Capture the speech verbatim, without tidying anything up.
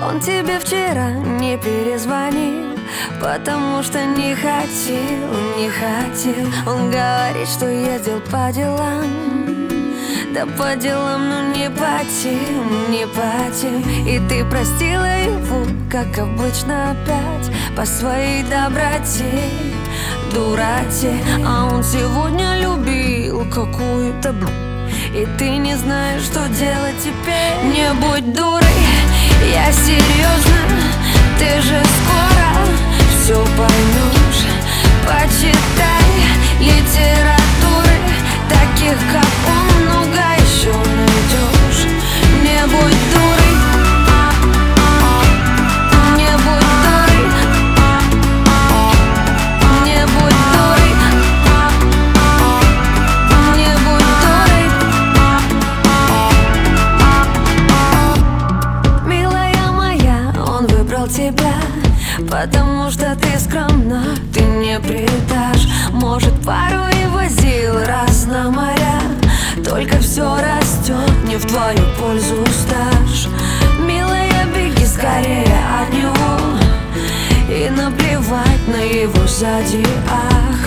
Он тебе вчера не перезвонил, потому что не хотел, не хотел. Он говорит, что ездил по делам. Да по делам, но не по тем, не по тем. И ты простила его, как обычно опять, по своей доброте, дуроте. А он сегодня любил какую-то б***. И ты не знаешь, что делать теперь. Не будь дурой, я серьезно. Ты же скоро все поймешь. Почитай литературы, таких как он много еще найдешь. Не будь дурой, не будь дурой, не будь дурой, не будь дурой. Милая моя, он выбрал тебя, потому что ты скромна, ты не предашь. Может, пару и возил раз на моря, только все растет, не в твою пользу стаж. Милая, беги скорее от него, и наплевать на его сзади ах.